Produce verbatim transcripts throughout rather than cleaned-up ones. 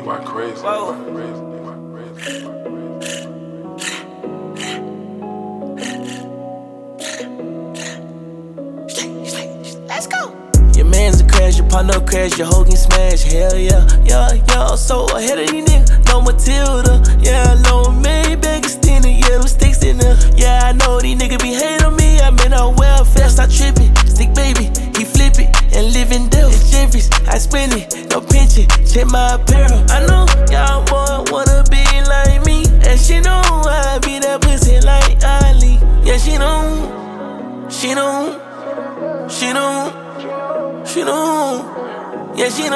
You are crazy. Whoa. You are crazy. You are crazy. Let's go. Your man's a crash, your partner crash, your hoe can smash. Hell yeah, yeah, yeah. I'm so ahead of these niggas. No Matilda, yeah, no Maybach extended, yellow sticks in there. Yeah, I know these niggas be hating on me. I'm in a welfare, stop tripping. Stick baby, he flip it and live in Dell. It's Jeffries, I spend it, no pinch it. Check my apparel. I know y'all boy wanna be like me, and she know I be that pussy like Ali. Yeah, she know, she know. She know, she know, yeah, she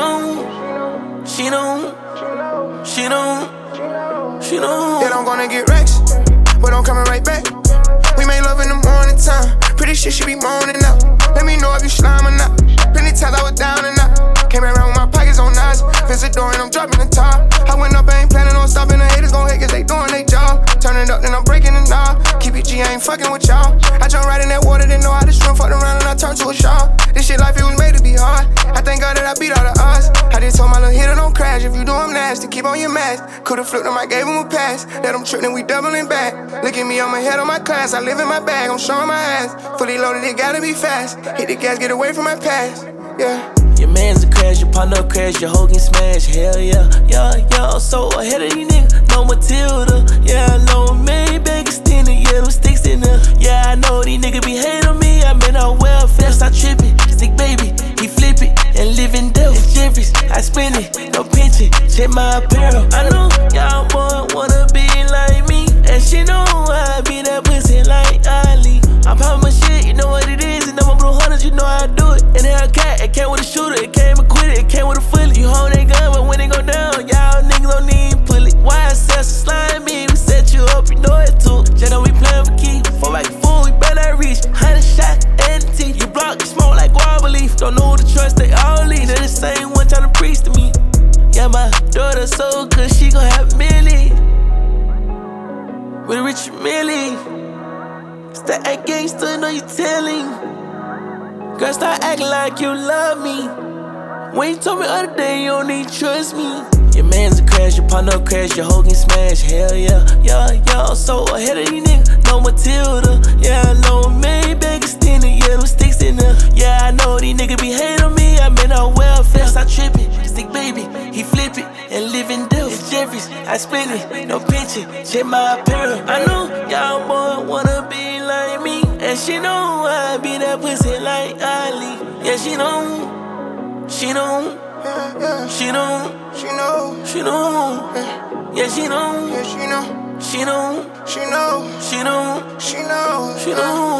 know, she know, she know, she know. Yeah, I'm gonna get racks, but I'm coming right back. We made love in the morning time. Pretty shit, she be moaning up. Let me know if you slime or not. Plenty times I was down and out. Came around with my pockets on knives. Visit door and I'm dropping the top. I went up, I ain't planning on stopping. The haters gon' hate cause they doing they job. Turn it up, then I'm breaking the knob. Keep it G, I ain't fucking with y'all. I jump right in that water, didn't know how to swim. Fucked around and I turned to a shark. This shit life, it was made to be hard. I thank God that I beat all the odds. I just told my little hitter don't crash. If you do, I'm nasty. Keep on your mask. Could've flipped him, I gave him a pass. Let him trip, then we doubling back. Look at me, I'm ahead of my class. I live in my bag, I'm showing my ass. Fully loaded, it gotta be fast. Hit the gas, get away from my past. Yeah. Your man's a crash, your partner crash, your hoe can smash. Hell yeah, yeah, yeah. I'm so ahead of these niggas. No Matilda, yeah, no Maybach extended, yellow sticks in there. Yeah, I know these niggas be hating on me. I'm in a welfare, stop tripping. Stick baby, he flip it and live in Dell. It's Jeffries, I spend it, no pinch it. Check my apparel. I know y'all boy wanna be like me, and she know I be that pussy like Ali. I'm popping my shit, you know what it is. And I'm a blue hunters, you know how I do it. And then I got it came with a shooter, it came equipped, it came with a fully. You hold that gun, but when it go down, y'all niggas don't need pull it. Why I sell some slime me? We set you up, you know it too. Just know we playing for key. Four like a fool, we better reach. Hundred shot and the teeth. You block, you smoke like guava leaf. Don't know who to trust, they all leave. They're the same one trying to preach to me. Yeah, my daughter so good, she gon' have Millie. With a rich Millie. Stop act gangsta, know you telling. Girl, stop acting like you love me. When you told me other day, you don't need to trust me. Your man's a crash, your partner crash, your hoe can smash. Hell yeah, yeah, yeah. I'm so ahead of these niggas. No Matilda, yeah, no Maybach extended, yellow sticks in there. Yeah, I know these niggas be hating on me. I'm in a welfare, stop tripping. Stick baby, he flip it and live in Dell. It's Jeffries, I spend it, no pinch it. Check my apparel. I know y'all boy wanna be like me, and she know I be that pussy like Ali. Yeah, she know, she know, Yeah, yeah. she know, She know. she know. Yeah, Yeah, she know, yeah, she know. she know, She know. she know, She know. she know.